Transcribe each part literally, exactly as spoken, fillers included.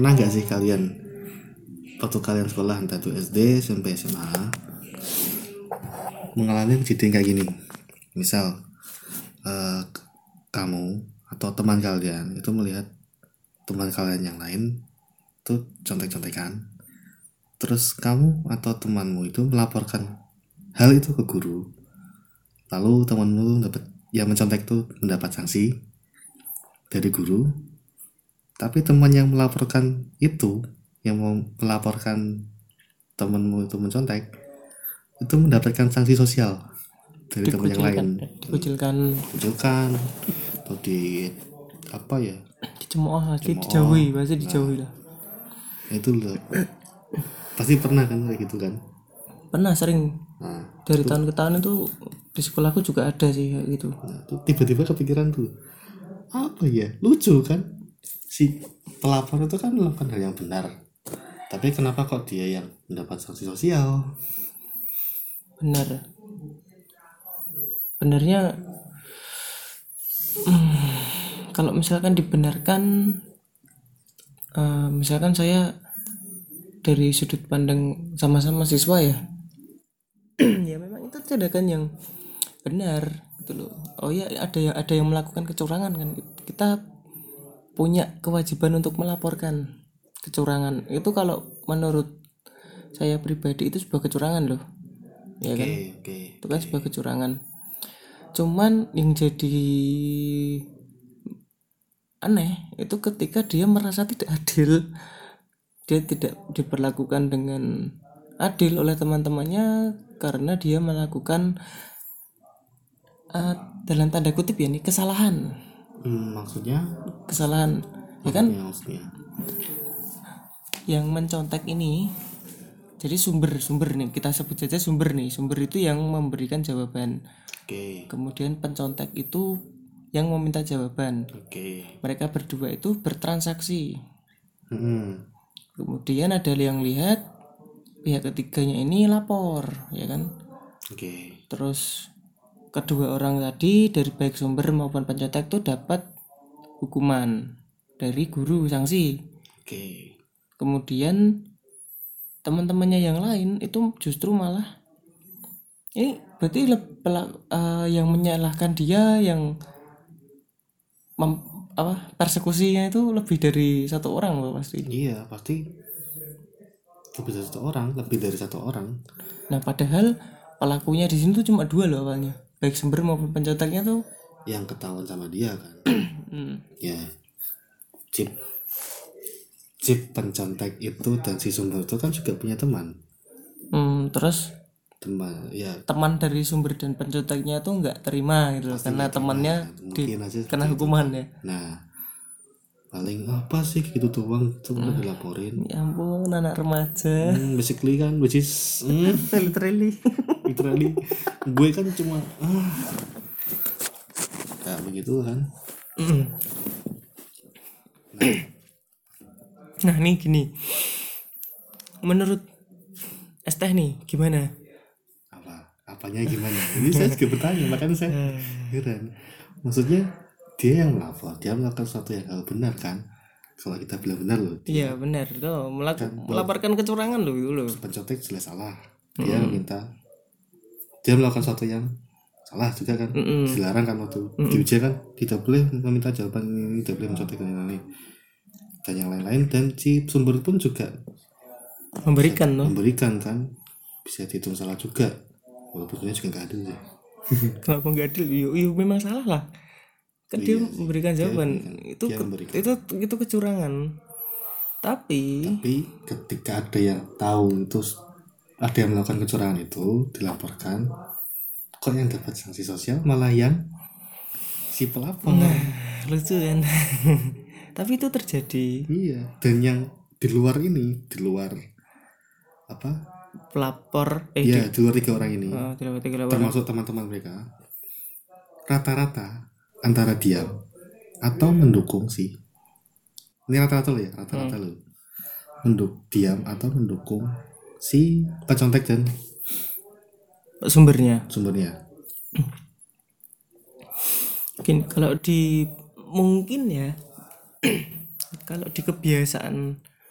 pernah nggak sih kalian waktu kalian sekolah entah itu S D, S M P, S M A mengalami kejadian kayak gini? Misal uh, kamu atau teman kalian itu melihat teman kalian yang lain tuh contek-contekan, terus kamu atau temanmu itu melaporkan hal itu ke guru, lalu temanmu dapat yang mencontek tuh mendapat sanksi dari guru, tapi teman yang melaporkan itu yang mau melaporkan temanmu itu mencontek itu mendapatkan sanksi sosial dari teman yang lain, dikucilkan dikucilkan atau di apa ya, dicemooh lagi, dijauhi, pasti dijauhi lah. Itu loh pasti pernah kan kayak gitu kan? Pernah, sering. Nah, dari itu, tahun ke tahun itu di sekolahku juga ada sih kayak gitu. Nah, itu tiba-tiba kepikiran tuh apa ya, lucu kan, si pelapor itu kan melakukan hal yang benar, tapi kenapa kok dia yang mendapat sanksi sosial? Benar. Benarnya hmm, kalau misalkan dibenarkan, uh, misalkan saya dari sudut pandang sama-sama siswa ya, ya memang itu tindakan yang benar gitu loh. Oh ya, ada yang ada yang melakukan kecurangan kan, kita punya kewajiban untuk melaporkan kecurangan itu. Kalau menurut saya pribadi itu sebuah kecurangan loh, ya kan? Oke, oke, Itu kan sebuah kecurangan. Cuman yang jadi aneh itu ketika dia merasa tidak adil, dia tidak diperlakukan dengan adil oleh teman-temannya karena dia melakukan uh, dalam tanda kutip ya nih kesalahan. Hmm, maksudnya kesalahan ya kan? Maksudnya yang mencontek ini, jadi sumber sumber nih, kita sebut saja sumber nih, sumber itu yang memberikan jawaban. Oke. Kemudian pencontek itu yang meminta jawaban. Oke. Mereka berdua itu bertransaksi. Hmm. Kemudian ada yang lihat pihak ketiganya ini lapor, ya kan? Oke. Terus kedua orang tadi dari baik sumber maupun pencontek itu dapat hukuman dari guru, sanksi. Oke. Kemudian teman-temannya yang lain itu justru malah ini berarti le- pela- uh, yang menyalahkan dia, yang mem- apa persekusinya itu lebih dari satu orang loh pasti. Iya pasti lebih dari satu orang, lebih dari satu orang. Nah padahal pelakunya di sini tuh cuma dua loh awalnya, baik sumber maupun penconteknya tuh yang ketahuan sama dia kan. hmm. Ya chip chip pencontek itu dan si sumber itu kan juga punya teman. Hmm, terus teman ya teman dari sumber dan penconteknya tuh nggak terima gitu loh, karena temannya di, kena hukuman ya. Nah paling apa sih gitu doang tuh udah dilaporin. Ya ampun, anak remaja. Hmm, basically kan, which is hmm, literally literally gue kan cuma ah, kayak begitu kan. nah, nah nih gini, menurut Esteh nih gimana? Apa apanya gimana? Ini saya juga bertanya, makanya saya heran. Maksudnya dia yang melapor, dia melakukan sesuatu yang hal benar kan? Kalau kita bilang benar loh. Iya benar loh, melak- kan, melaporkan kecurangan loh itu loh. Pencontek jelas salah. Dia hmm. minta, dia melakukan sesuatu yang salah juga kan? Mm-mm. Dilarang kan waktu mm-mm. diuji kan, tidak boleh meminta jawaban ini, tidak boleh mencontek ini, dan yang lain-lain. Dan si sumber pun juga memberikan loh. Memberikan kan, bisa dihitung salah juga. Walaupun sebenarnya juga nggak adil sih. Kenapa nggak adil? Yuk, yuk memang salah lah. Kan dia iya, memberikan jawaban dia, itu dia ke, itu itu kecurangan. Tapi tapi ketika ada yang tahu itu ada yang melakukan kecurangan itu dilaporkan, kok yang dapat sanksi sosial malah yang si pelapor. Nah, lucu kan. Tapi itu terjadi. Iya, dan yang di luar ini, di luar apa? Pelapor eh iya, di, di luar tiga orang ini. Oh, tiga termasuk teman-teman mereka. Rata-rata antara diam atau mendukung sih. Ini rata-rata loh ya, rata-rata hmm. loh. Menduk diam atau mendukung si pencontek dan sumbernya. Sumbernya. Mungkin kalau di mungkin ya kalau di kebiasaan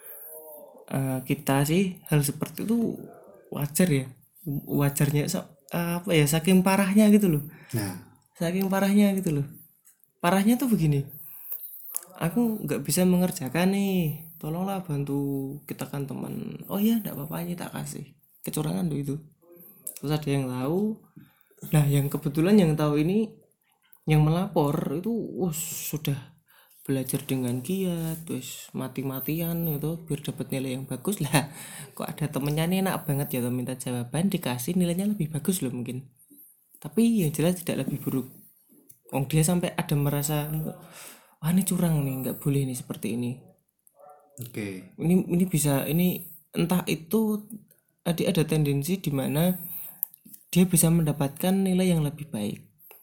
eh, kita sih hal seperti itu wajar ya, wajarnya so- apa ya, saking parahnya gitu loh, Nah, saking parahnya gitu loh. Parahnya tuh begini, aku nggak bisa mengerjakan nih, tolonglah bantu, kita kan teman, oh ya nggak apa-apa ini tak kasih, kecurangan tuh itu. Terus ada yang tahu, nah yang kebetulan yang tahu ini yang melapor itu us, sudah belajar dengan giat, terus mati-matian gitu biar dapat nilai yang bagus lah. Kok ada temennya nih enak banget ya, minta jawaban dikasih nilainya lebih bagus loh mungkin, tapi yang jelas tidak lebih buruk. Oh dia sampai ada merasa, wah ini curang nih, nggak boleh nih seperti ini. oke. Okay. Ini ini bisa ini entah itu ada ada tendensi di mana dia bisa mendapatkan nilai yang lebih baik.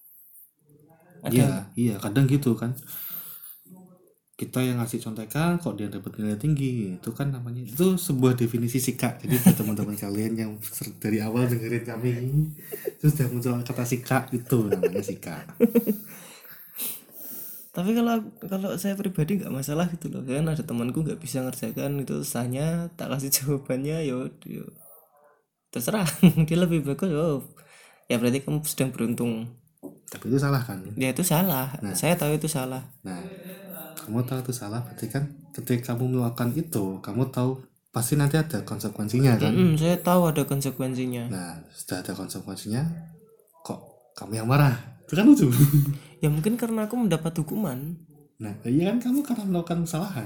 Iya, Ada iya, kadang gitu kan. Kita yang ngasih contekan kok dia dapat nilai tinggi, itu kan namanya, itu sebuah definisi sikap. Jadi buat teman-teman kalian yang ser- dari awal dengerin kami terus sudah muncul kata sikap, itu namanya sikap. tapi kalau kalau saya pribadi nggak masalah gitu loh, kan ada temanku nggak bisa ngerjakan itu, tanya tak kasih jawabannya, yo, yo terserah. Dia lebih bagus, oh ya berarti kamu sedang beruntung. Tapi itu salah kan. Dia itu salah, Nah. saya tahu itu salah. Nah, kamu tahu itu salah, berarti kan ketika kamu melakukan itu, kamu tahu pasti nanti ada konsekuensinya kan. Mm-mm, saya tahu ada konsekuensinya. Nah, sudah ada konsekuensinya, kok kamu yang marah, itu kan lucu. Ya mungkin karena aku mendapat hukuman. Nah, iya kan, kamu karena melakukan kesalahan.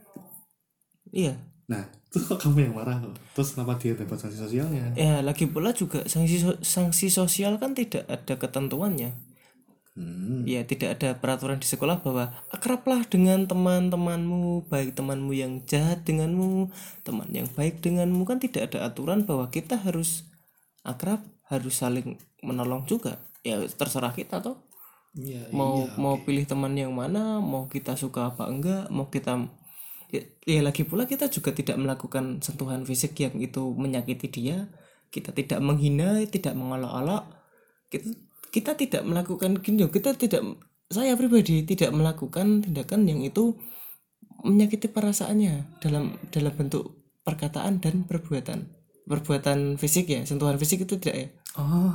Iya. Nah, itu kok kamu yang marah loh. Terus kenapa dia dapat sanksi sosialnya? Ya lagi pula juga sanksi so- sanksi sosial kan tidak ada ketentuannya. Hmm. Ya tidak ada peraturan di sekolah bahwa akrablah dengan teman-temanmu, baik temanmu yang jahat denganmu, teman yang baik denganmu, kan tidak ada aturan bahwa kita harus akrab, harus saling menolong juga. Ya terserah kita toh. Iya, Mau iya, mau oke. pilih teman yang mana, mau kita suka apa enggak, mau kita ya, ya lagi pula kita juga tidak melakukan sentuhan fisik yang itu menyakiti dia, kita tidak menghina, tidak mengolok-olok, kita kita tidak melakukan gini loh, kita tidak, saya pribadi tidak melakukan tindakan yang itu menyakiti perasaannya dalam dalam bentuk perkataan dan perbuatan, perbuatan fisik ya, sentuhan fisik itu tidak ya. Oh,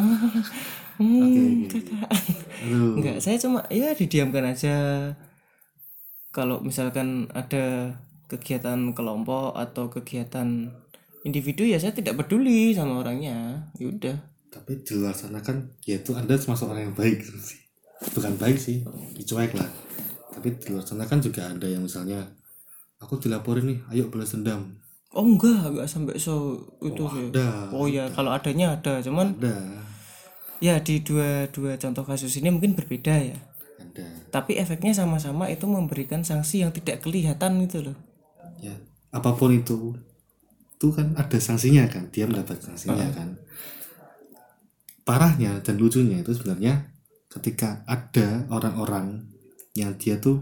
Hmm, oke, oke. kakak. Aduh. Enggak, saya cuma ya didiamkan aja. Kalau misalkan ada kegiatan kelompok atau kegiatan individu ya saya tidak peduli sama orangnya, yaudah. Tapi di luar sana kan, ya itu Anda termasuk orang yang baik sih. Bukan baik sih, dicuek lah. Tapi di luar sana kan juga ada yang misalnya, aku dilaporin nih, ayo balas dendam. Oh enggak, enggak sampai so itu Oh, sih. ada, Oh ya kalau adanya ada, cuman ada, ya di dua dua contoh kasus ini mungkin berbeda ya. ada. Tapi efeknya sama-sama itu memberikan sanksi yang tidak kelihatan gitu loh. Ya, apapun itu, itu kan ada sanksinya kan, dia mendapat sanksinya kan. Parahnya dan lucunya itu sebenarnya ketika ada orang-orang yang dia tuh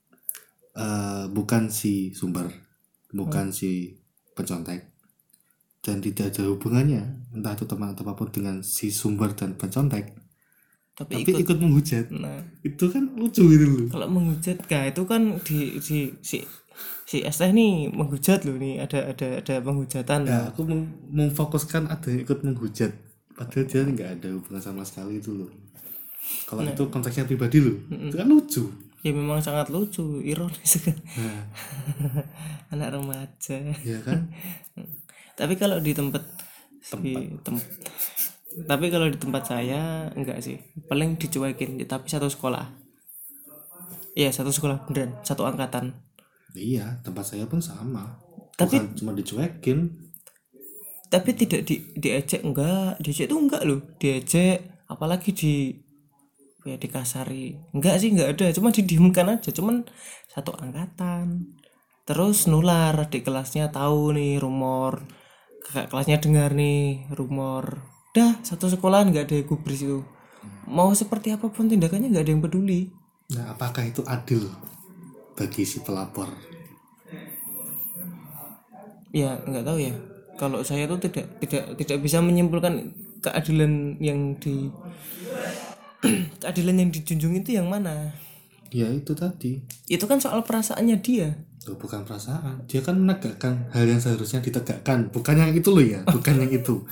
eh, bukan si sumber, bukan si pencontek, dan tidak ada hubungannya entah itu teman atau apapun dengan si sumber dan pencontek, Tapi, tapi ikut, ikut menghujat. nah Itu kan lucu gitu loh. kalau menghujat kah itu kan di si si si S T nih menghujat loh, nih ada ada ada penghujatan Ya, loh. aku mem- memfokuskan ada yang ikut menghujat, padahal dia nggak ada hubungan sama sekali itu loh. Kalau itu konteksnya pribadi loh, itu kan lucu. Ya memang sangat lucu, ironis kan. Nah, Anak remaja. ya kan. Tapi kalau di tempat di tem- tapi kalau di tempat saya enggak sih, paling dicuekin, tapi satu sekolah. Iya satu sekolah beneran, satu angkatan. Iya, tempat saya pun sama. Tapi Bukan cuma dicuekin. tapi tidak di diejek, enggak, diejek itu enggak loh, diejek apalagi di ya dikasari, enggak sih, enggak ada, cuma didiamkan aja, cuman satu angkatan. Terus nular, adik kelasnya tahu nih rumor, kakak kelasnya dengar nih rumor, dah satu sekolahan nggak ada yang gubris itu. Mau seperti apapun tindakannya nggak ada yang peduli. Nah, apakah itu adil bagi si pelapor? Ya nggak tahu ya, kalau saya tuh tidak tidak tidak bisa menyimpulkan keadilan yang di keadilan yang dijunjung itu yang mana. Ya itu tadi. Itu kan soal perasaannya dia. Tuh, bukan perasaan, dia kan menegakkan hal yang seharusnya ditegakkan, bukan yang itu loh ya, bukan yang itu.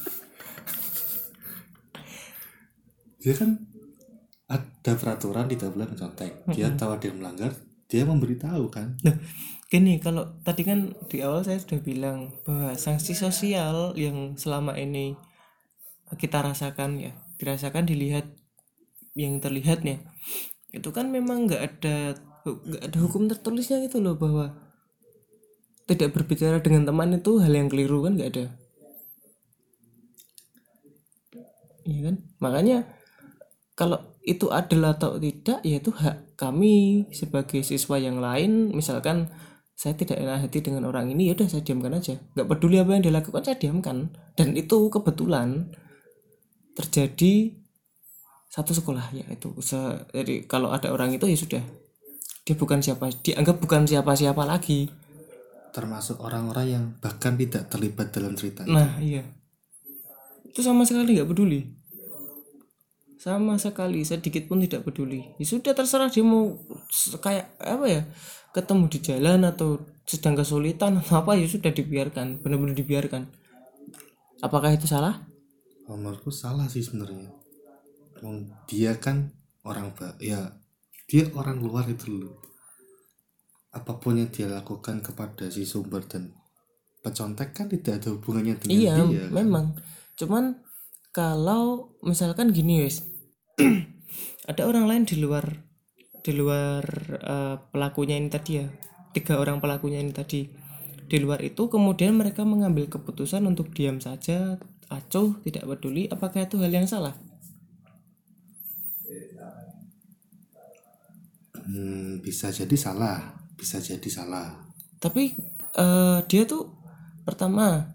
Dia kan ada peraturan tidak boleh mencontek, dia tahu dia melanggar, dia memberitahu kan. Nah, gini, kalau tadi kan di awal saya sudah bilang bahwa sanksi sosial yang selama ini kita rasakan ya, dirasakan, dilihat, yang terlihatnya itu kan memang nggak ada nggak ada hukum tertulisnya gitu loh, bahwa tidak berbicara dengan teman itu hal yang keliru, kan nggak ada. Iya kan, makanya kalau itu adil atau tidak ya itu hak kami sebagai siswa yang lain. Misalkan saya tidak enak hati dengan orang ini, ya udah saya diamkan aja, nggak peduli apa yang dilakukan, saya diamkan. Dan itu kebetulan terjadi satu sekolah ya itu. Jadi kalau ada orang itu ya sudah, dia bukan siapa, dianggap bukan siapa-siapa lagi. Termasuk orang-orang yang bahkan tidak terlibat dalam cerita itu. Nah iya, itu sama sekali nggak peduli, sama sekali sedikit pun tidak peduli. Ya sudah, terserah dia mau kayak apa ya, ketemu di jalan atau sedang kesulitan atau apa, ya sudah dibiarkan, benar-benar dibiarkan. Apakah itu salah? Menurutku salah sih sebenarnya. Dia kan orang ya, dia orang luar itu loh. Apapun yang dia lakukan kepada si sumber dan pencontek kan tidak ada hubungannya dengan iya, dia kan? Memang cuman kalau misalkan gini wes ada orang lain di luar di luar uh, pelakunya ini tadi ya, tiga orang pelakunya ini tadi di luar itu, kemudian mereka mengambil keputusan untuk diam saja, acuh, tidak peduli, apakah itu hal yang salah? Hmm, bisa jadi salah, bisa jadi salah. Tapi uh, dia tuh pertama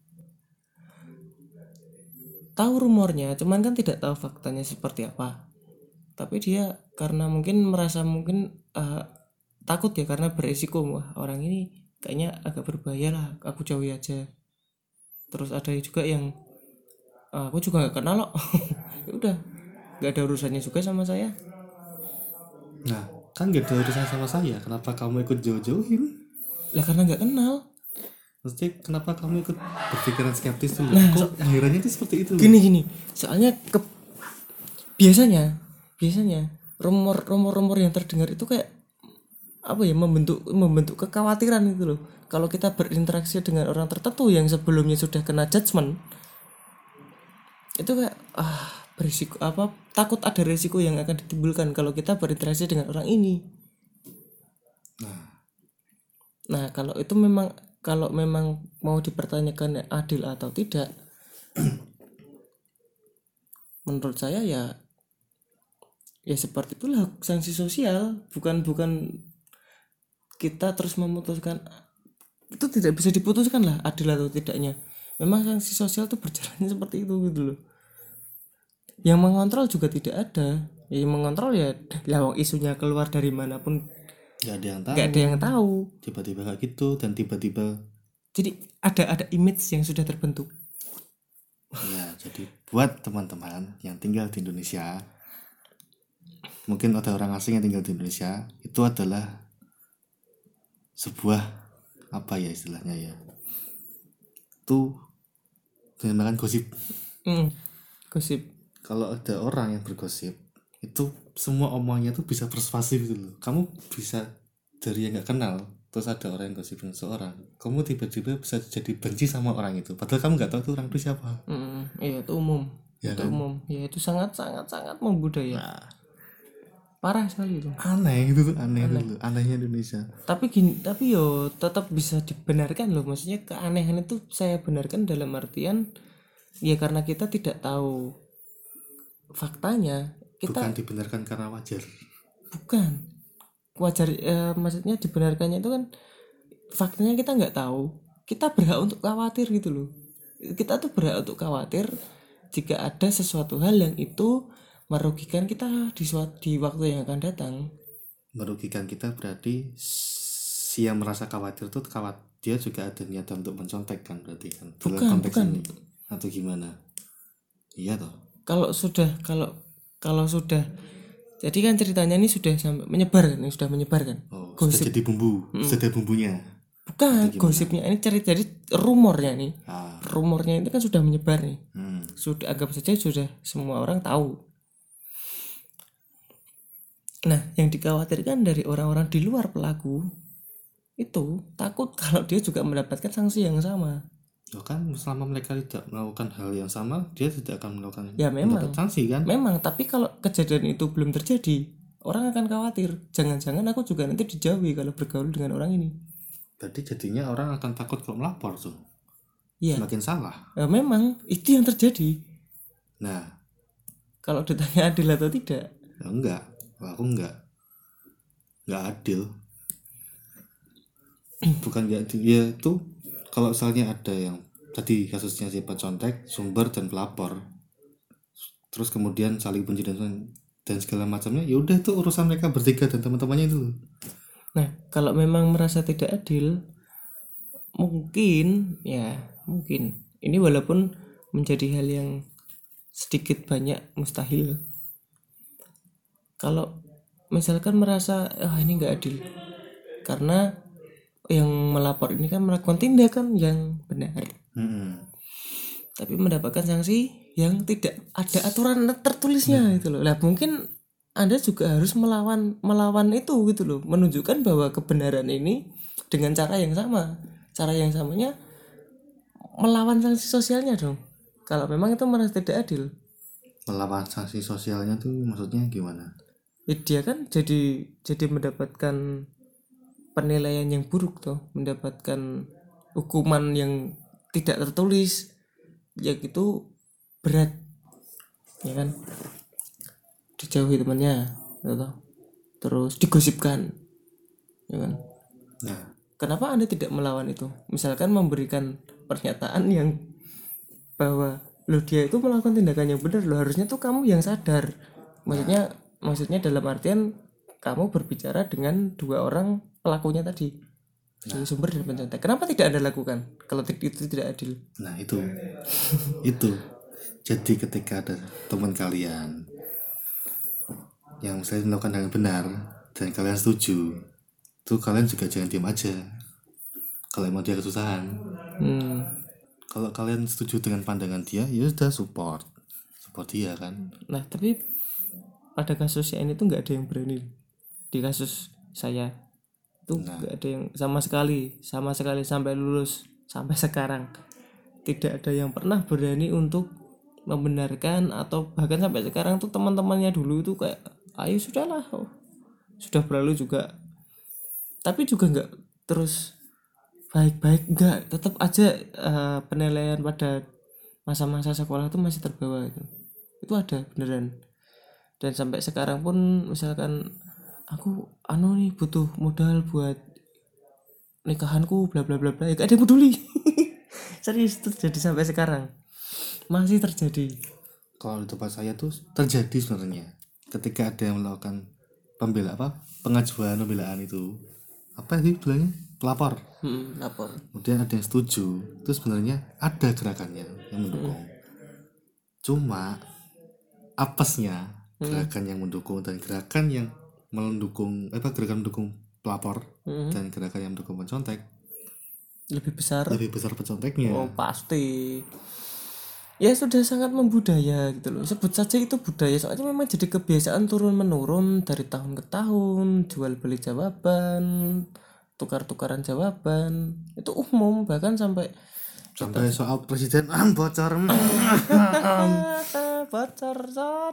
tahu rumornya, cuman kan tidak tahu faktanya seperti apa. Tapi dia karena mungkin merasa mungkin uh, takut ya, karena beresiko, wah orang ini kayaknya agak berbahaya lah, aku jauhi aja. Terus ada juga yang uh, aku juga nggak kenal loh. Ya udah, nggak ada urusannya juga sama saya. Nah, kan gak ada urusan sama saya, kenapa kamu ikut jauh-jauhin? Lah karena nggak kenal. Maksudnya kenapa kamu ikut berpikiran skeptis dulu? Nah, kok akhirnya itu seperti itu? Gini gini, soalnya ke biasanya biasanya rumor rumor rumor yang terdengar itu kayak apa ya, membentuk membentuk kekhawatiran gitu loh. Kalau kita berinteraksi dengan orang tertentu yang sebelumnya sudah kena judgement, itu kayak ah berisiko apa, takut ada risiko yang akan ditimbulkan kalau kita berinteraksi dengan orang ini. Nah, nah kalau itu memang kalau memang mau dipertanyakan adil atau tidak, menurut saya ya ya seperti itulah sanksi sosial. Bukan bukan kita terus memutuskan, itu tidak bisa diputuskan lah adil atau tidaknya. Memang sanksi sosial itu berjalannya seperti itu gitu loh. Yang mengontrol juga tidak ada. Yang mengontrol ya lawang isunya keluar dari manapun, nggak ada yang tahu. nggak ada yang tahu. Tiba-tiba kayak gitu dan tiba-tiba. Jadi ada ada image yang sudah terbentuk. Ya, jadi buat teman-teman yang tinggal di Indonesia, mungkin ada orang asing yang tinggal di Indonesia, itu adalah sebuah apa ya istilahnya ya, itu dinamakan gosip. Hmm, gosip. Kalau ada orang yang bergosip, itu semua omongnya tuh bisa persuasif gitu loh. Kamu bisa dari yang nggak kenal, terus ada orang yang gosipin seorang, kamu tiba-tiba bisa jadi benci sama orang itu, padahal kamu nggak tahu tuh orang itu siapa. Hmm, iya itu umum. Ya Itu kan? umum. Ya itu sangat sangat sangat membudaya. Nah, Parah sekali itu. aneh itu tuh, aneh, aneh. Dulu anehnya Indonesia. Tapi gini, tapi yo tetap bisa dibenarkan loh. Maksudnya keanehan itu saya benarkan dalam artian ya karena kita tidak tahu faktanya. Kita Bukan dibenarkan karena wajar. bukan wajar, eh, maksudnya dibenarkannya itu kan faktanya kita nggak tahu. Kita berhak untuk khawatir gitu loh. Kita tuh berhak untuk khawatir jika ada sesuatu hal yang itu merugikan kita di suatu di waktu yang akan datang. Merugikan kita berarti si yang merasa khawatir tuh khawatir dia juga ada niatan untuk mencontek kan, berarti kan dalam Bukan, konteks bukan. ini atau gimana? Iya toh. Kalau sudah kalau kalau sudah jadi kan ceritanya ini sudah sampai menyebar kan, sudah menyebar kan. Oh sudah jadi bumbu, hmm. sudah bumbunya. Bukan gosipnya, ini cerita, jadi rumornya nih. Ah. Rumornya itu kan sudah menyebar nih. Hmm. Sudah anggap saja sudah semua orang tahu. Nah, yang dikhawatirkan dari orang-orang di luar pelaku itu takut kalau dia juga mendapatkan sanksi yang sama. Oh kan, selama mereka tidak melakukan hal yang sama, dia tidak akan melakukan ya, memang, sanksi kan? Memang, tapi kalau kejadian itu belum terjadi, orang akan khawatir. Jangan-jangan aku juga nanti dijauhi kalau bergaul dengan orang ini. Berarti jadinya orang akan takut kalau melapor tuh. Ya. Semakin salah. Ya, memang itu yang terjadi. Nah, kalau ditanya adil atau tidak? Ya enggak, aku enggak, enggak adil. Bukan enggak adil, ya itu kalau misalnya ada yang tadi kasusnya si pecontek, sumber dan pelapor, terus kemudian saling benci dan dan segala macamnya, ya udah itu urusan mereka bertiga dan teman-temannya itu. Nah, kalau memang merasa tidak adil, mungkin ya mungkin ini walaupun menjadi hal yang sedikit banyak mustahil. Kalau misalkan merasa ah ini nggak adil, karena yang melapor ini kan melakukan tindakan yang benar, hmm. tapi mendapatkan sanksi yang tidak ada aturan tertulisnya hmm. gitu loh. Lah mungkin Anda juga harus melawan melawan itu gitu loh, menunjukkan bahwa kebenaran ini dengan cara yang sama. Cara yang samanya melawan sanksi sosialnya dong. Kalau memang itu merasa tidak adil. Melawan sanksi sosialnya tuh maksudnya gimana? Ya, dia kan jadi jadi mendapatkan penilaian yang buruk tuh, mendapatkan hukuman yang tidak tertulis, ya gitu berat, ya kan? Dijauhi temannya, gitu. Terus digosipkan, ya kan? Nah, kenapa Anda tidak melawan itu? Misalkan memberikan pernyataan yang bahwa lo dia itu melakukan tindakan yang benar, lo harusnya tuh kamu yang sadar. Maksudnya, nah. maksudnya dalam artian kamu berbicara dengan dua orang pelakunya tadi, nah. sumber dan pencontek. Kenapa tidak Anda lakukan kalau itu tidak adil? Nah itu, itu. Jadi ketika ada teman kalian yang misalnya melakukan hal yang benar dan kalian setuju, tuh kalian juga jangan diam aja. Kalau emang dia kesusahan, hmm. kalau kalian setuju dengan pandangan dia, ya sudah support, support dia kan. Nah tapi pada kasusnya ini tuh nggak ada yang berani. Di kasus saya tuh nggak nah. ada yang sama sekali, sama sekali sampai lulus sampai sekarang tidak ada yang pernah berani untuk membenarkan, atau bahkan sampai sekarang tuh teman-temannya dulu itu kayak ayo sudahlah, oh, sudah berlalu juga, tapi juga nggak terus baik-baik, nggak, tetap aja uh, penilaian pada masa-masa sekolah itu masih terbawa itu itu ada beneran. Dan sampai sekarang pun misalkan aku anu nih butuh modal buat nikahanku bla bla bla bla, ya gak ada yang peduli. Serius, itu terjadi sampai sekarang masih terjadi. Kalau di tempat saya tuh terjadi sebenarnya ketika ada yang melakukan pembela apa pengajuan pembelaan itu apa sih bilangnya pelapor, hmm, lapor. Kemudian ada yang setuju, itu sebenarnya ada gerakannya yang mendukung. Hmm. Cuma apesnya gerakan hmm. yang mendukung dan gerakan yang mendukung apa gerakan mendukung pelapor hmm. dan gerakan yang mendukung pencontek lebih besar lebih besar penconteknya. Oh pasti ya, sudah sangat membudaya gitu loh, sebut saja itu budaya, soalnya memang jadi kebiasaan turun menurun dari tahun ke tahun, jual beli jawaban, tukar-tukaran jawaban itu umum, bahkan sampai sampai kita... soal presiden ah, bocor bocor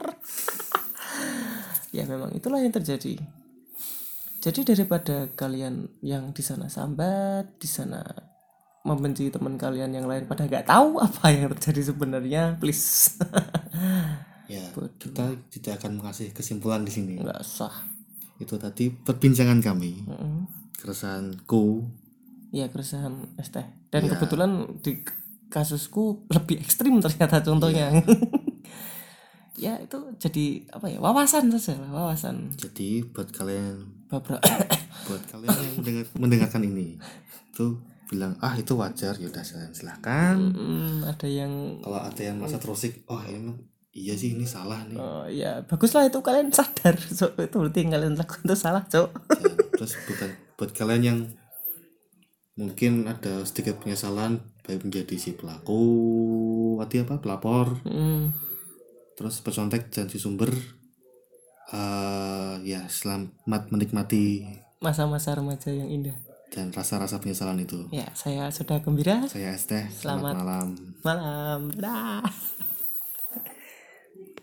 ya memang itulah yang terjadi. Jadi daripada kalian yang di sana sambat, di sana membenci teman kalian yang lain pada nggak tahu apa yang terjadi sebenarnya, please. Ya, bodoh. Kita tidak akan mengasih kesimpulan di sini. Nggak usah. Itu tadi perbincangan kami, mm-hmm. keresahanku. Iya, keresahan es teh. Dan ya. Kebetulan di kasusku lebih ekstrim ternyata contohnya. Ya. Ya itu jadi apa ya, wawasan saja lah, wawasan. Jadi buat kalian, Babra. buat kalian yang mendengar, mendengarkan ini, tuh bilang ah itu wajar, ya udah silahkan. Mm, ada yang kalau ada yang masa terusik, oh emang iya sih ini salah nih. Oh iya, baguslah itu kalian sadar, so, itu berarti yang kalian lakukan itu salah, cok. Terus bukan buat kalian yang mungkin ada sedikit penyesalan baik menjadi si pelaku tadi apa pelapor, Hmm, terus pecontek dan si sumber, eh ya selamat menikmati masa-masa remaja yang indah. dan rasa-rasa penyesalan itu. Ya, saya sudah gembira. Saya Esteh, Selamat selamat malam. malam. Dadah.